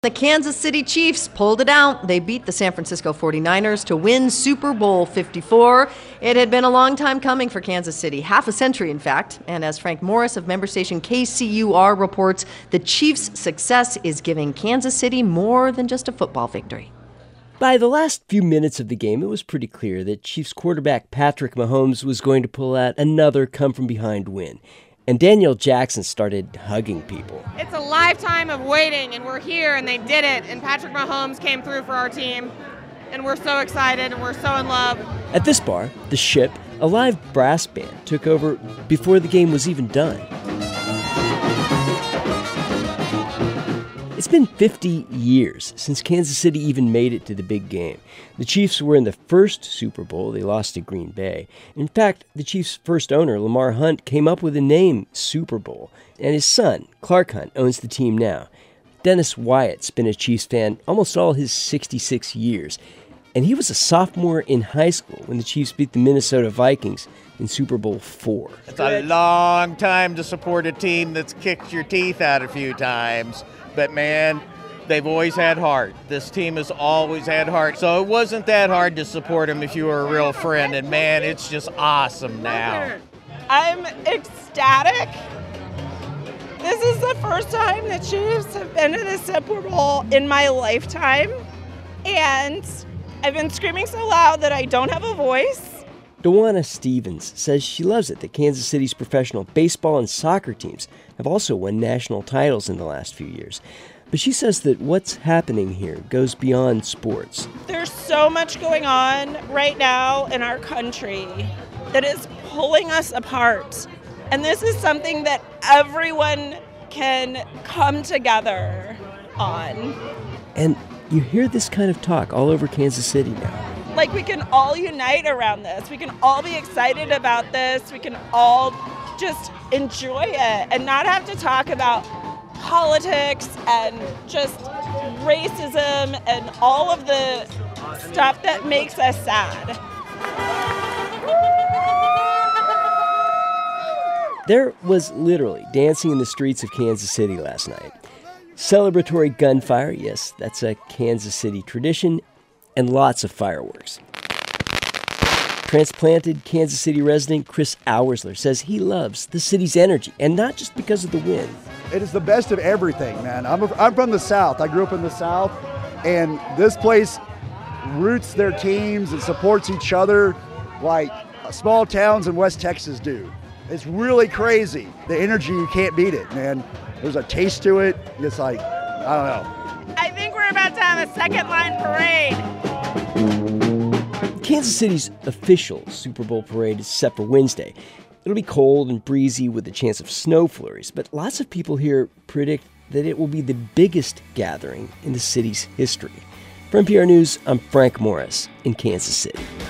The Kansas City Chiefs pulled it out. They beat the San Francisco 49ers to win Super Bowl 54. It had been a long time coming for Kansas City, half a century in fact. And as Frank Morris of member station KCUR reports, the Chiefs' success is giving Kansas City more than just a football victory. By the last few minutes of the game, it was pretty clear that Chiefs quarterback Patrick Mahomes was going to pull out another come-from-behind win. And Danielle Jackson started hugging people. It's a lifetime of waiting, and we're here, and they did it. And Patrick Mahomes came through for our team, and we're so excited, and we're so in love. At this bar, The Ship, a live brass band took over before the game was even done. It's been 50 years since Kansas City even made it to the big game. The Chiefs were in the first Super Bowl. They lost to Green Bay. In fact, the Chiefs' first owner, Lamar Hunt, came up with the name Super Bowl. And his son, Clark Hunt, owns the team now. Dennis Wyatt's been a Chiefs fan almost all his 66 years. And he was a sophomore in high school when the Chiefs beat the Minnesota Vikings in Super Bowl IV. It's a long time to support a team that's kicked your teeth out a few times. But, man, they've always had heart. This team has always had heart. So it wasn't that hard to support them if you were a real friend. And, man, it's just awesome now. I'm ecstatic. This is the first time the Chiefs have been to the Super Bowl in my lifetime. And I've been screaming so loud that I don't have a voice. Dewana Stevens says she loves it that Kansas City's professional baseball and soccer teams have also won national titles in the last few years. But she says that what's happening here goes beyond sports. There's so much going on right now in our country that is pulling us apart. And this is something that everyone can come together on. And you hear this kind of talk all over Kansas City now. Like, we can all unite around this. We can all be excited about this. We can all just enjoy it and not have to talk about politics and just racism and all of the stuff that makes us sad. There was literally dancing in the streets of Kansas City last night. Celebratory gunfire, yes, that's a Kansas City tradition, and lots of fireworks. Transplanted Kansas City resident Chris Auersler says he loves the city's energy, and not just because of the win. It is the best of everything, man. I'm from the South. I grew up in the South, and this place roots their teams and supports each other like small towns in West Texas do. It's really crazy. The energy, you can't beat it, man. There's a taste to it. It's like, I don't know. I think we're about to have a second line parade. Kansas City's official Super Bowl parade is set for Wednesday. It'll be cold and breezy with a chance of snow flurries, but lots of people here predict that it will be the biggest gathering in the city's history. For NPR News, I'm Frank Morris in Kansas City.